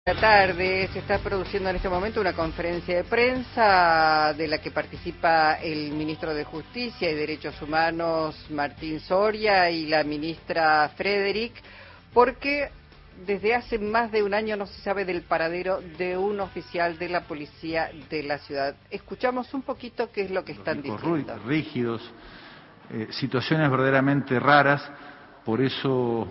La tarde se está produciendo en este momento una conferencia de prensa de la que participa el ministro de Justicia y Derechos Humanos, Martín Soria, y la ministra Frederick, porque desde hace más de un año no se sabe del paradero de un oficial de la policía de la ciudad. Escuchamos un poquito qué es lo que están diciendo. Rígidos, situaciones verdaderamente raras, por eso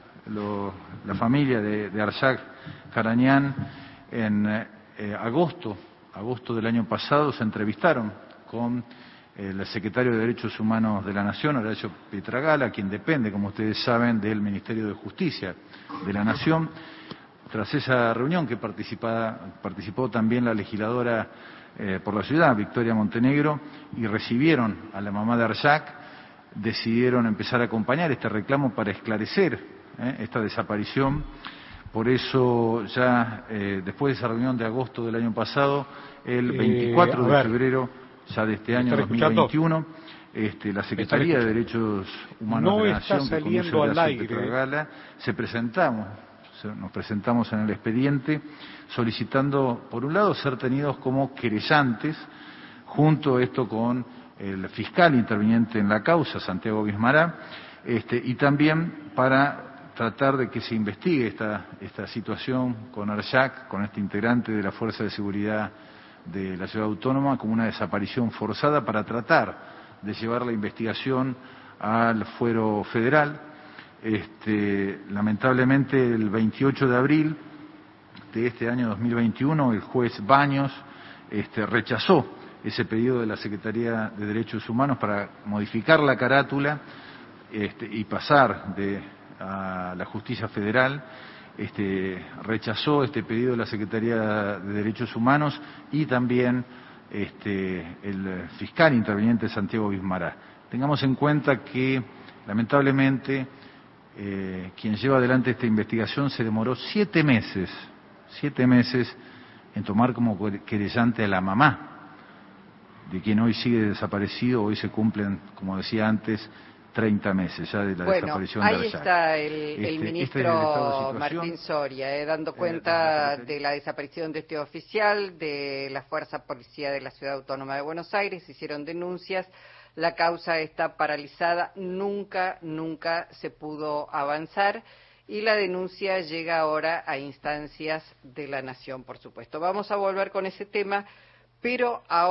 la familia de Arshak Karañán en agosto del año pasado se entrevistaron con el secretario de Derechos Humanos de la Nación, Horacio Pietragala, quien depende, como ustedes saben, del Ministerio de Justicia de la Nación. Tras esa reunión que participó también la legisladora por la ciudad, Victoria Montenegro, y recibieron a la mamá de Arshak, decidieron empezar a acompañar este reclamo para esclarecer esta desaparición. Por eso ya después de esa reunión de agosto del año pasado, el 24 de febrero ya de este año 2021, la Secretaría de Derechos Humanos de la Nación, que conduce Horacio Pietragala, nos presentamos en el expediente solicitando, por un lado, ser tenidos como querellantes, junto a esto con el fiscal interviniente en la causa, Santiago Bismará, y también para tratar de que se investigue esta situación con Arshak, con este integrante de la Fuerza de Seguridad de la Ciudad Autónoma, como una desaparición forzada, para tratar de llevar la investigación al fuero federal. Lamentablemente, el 28 de abril de este año 2021, el juez Baños rechazó ese pedido de la Secretaría de Derechos Humanos para modificar la carátula y pasar a la Justicia Federal. Rechazó este pedido de la Secretaría de Derechos Humanos y también el fiscal interviniente Santiago Bismará. Tengamos en cuenta que, lamentablemente, quien lleva adelante esta investigación se demoró 7 meses en tomar como querellante a la mamá de quien hoy sigue desaparecido. Hoy se cumplen, como decía antes, 30 meses ya de la desaparición de Arshak. Ahí está el ministro Martín Soria, dando cuenta de la desaparición de este oficial de la Fuerza Policía de la Ciudad Autónoma de Buenos Aires. Hicieron denuncias, la causa está paralizada, nunca se pudo avanzar, y la denuncia llega ahora a instancias de la Nación, por supuesto. Vamos a volver con ese tema, pero ahora